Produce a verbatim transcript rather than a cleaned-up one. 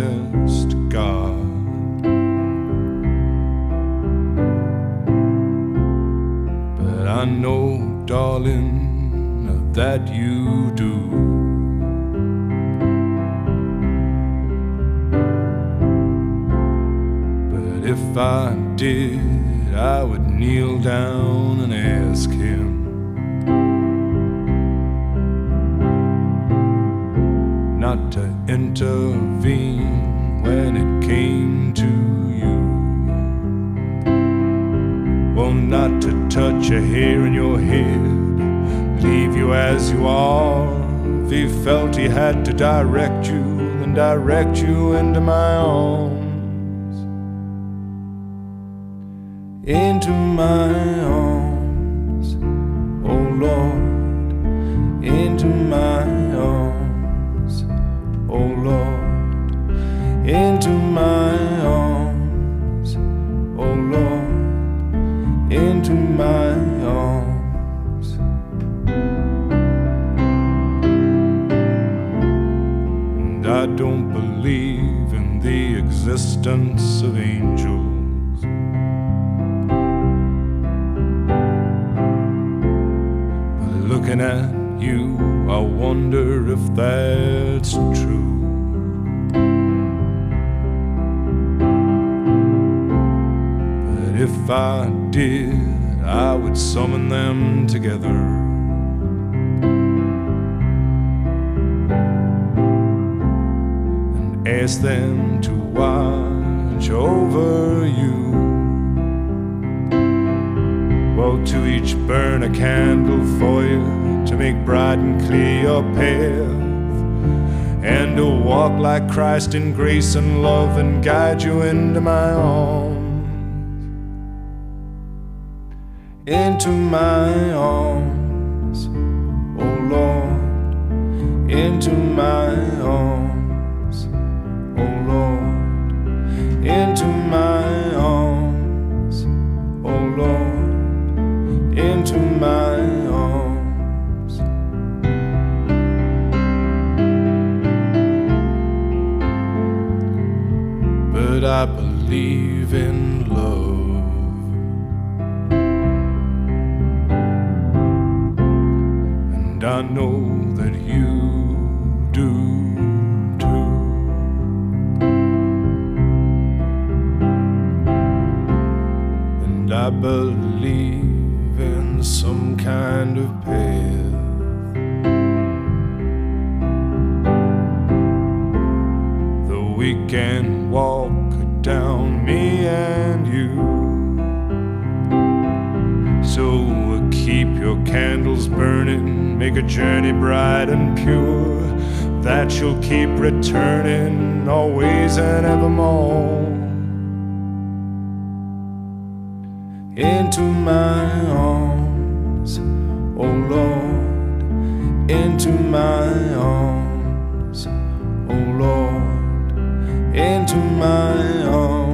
honest to God. But I know, darling, that you do. But if I did, I would kneel down and ask him not to intervene when it came to you. Well, not to touch a hair in your head, leave you as you are. If he felt he had to direct you, then direct you into my arms, into my arms, oh Lord, into my arms, oh Lord, into my arms, oh Lord, into my arms. And I don't believe in the existence of angels. Looking at you, I wonder if that's true. But if I did, I would summon them together and ask them to watch over you. Well, to each burn a candle for you, to make bright and clear your path, and to walk like Christ in grace and love and guide you into my arms, into my arms, oh Lord, into my arms, oh Lord, into my arms, oh Lord, into my arms. But I believe in love, and I know that you do too. And I believe in some kind of path that we can walk down, me and you. So keep your candles burning, make a journey bright and pure, that you'll keep returning always and evermore. Into my arms, oh Lord, into my arms, oh Lord, into my arms.